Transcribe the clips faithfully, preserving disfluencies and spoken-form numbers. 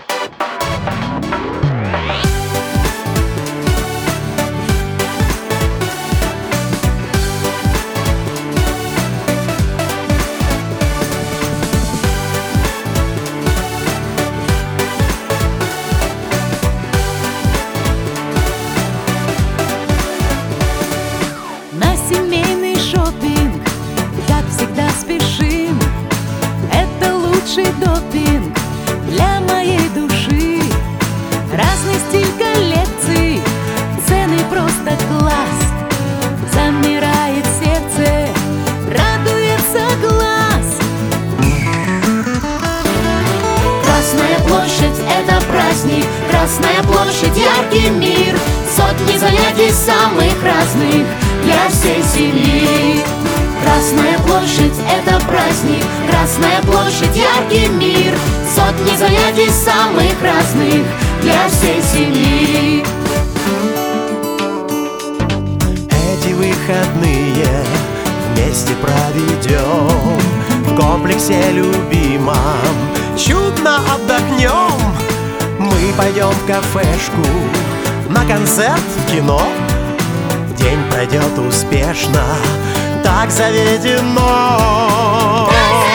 На семейный шопинг, как всегда, спешим. Это лучший допинг для моей души. Разный стиль коллекций, цены просто класс. Замирает сердце, радуется глаз. Красная площадь — это праздник, Красная площадь — яркий мир. Сотни занятий самых разных для всей семьи. Красная площадь — это праздник, Красная площадь — яркий мир. Сотни занятий самых разных для всей семьи. Эти выходные вместе проведем в комплексе любимом, чудно отдохнем. Мы пойдем в кафешку, на концерт, в кино. День пройдет успешно, так заведено.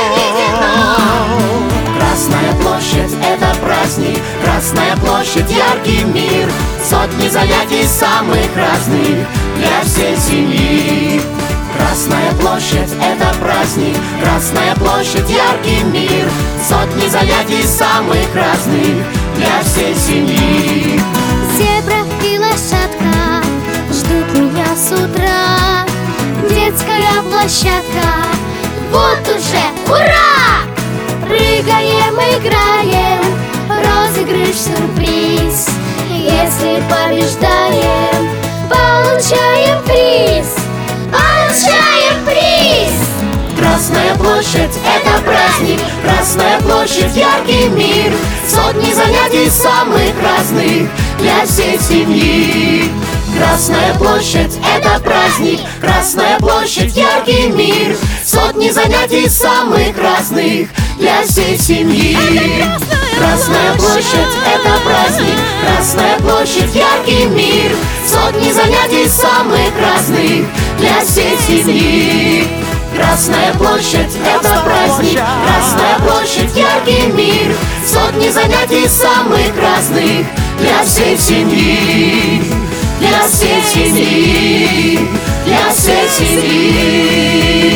Красная площадь — это праздник, Красная площадь — яркий мир. Сотни занятий самых разных для всей семьи. Красная площадь — это праздник, Красная площадь — яркий мир. Сотни занятий самых разных для всей семьи. Зебра и лошадка ждут меня с утра. Детская площадка, вот уже ура! Прыгаем, играем, розыгрыш, сюрприз. Если побеждаем, получаем приз. Получаем приз! Красная площадь — это праздник, Красная площадь — яркий мир. Сотни занятий самых разных для всей семьи. Красная площадь — это праздник, Красная площадь — яркий мир. Сотни занятий самых разных для всей семьи. Красная площадь — это праздник, Красная площадь — яркий мир. Сотни занятий самых разных для всей семьи. Красная площадь — это праздник, Красная площадь — яркий мир. Сотни занятий самых разных для всей семьи. Для всей семьи, для всей семьи.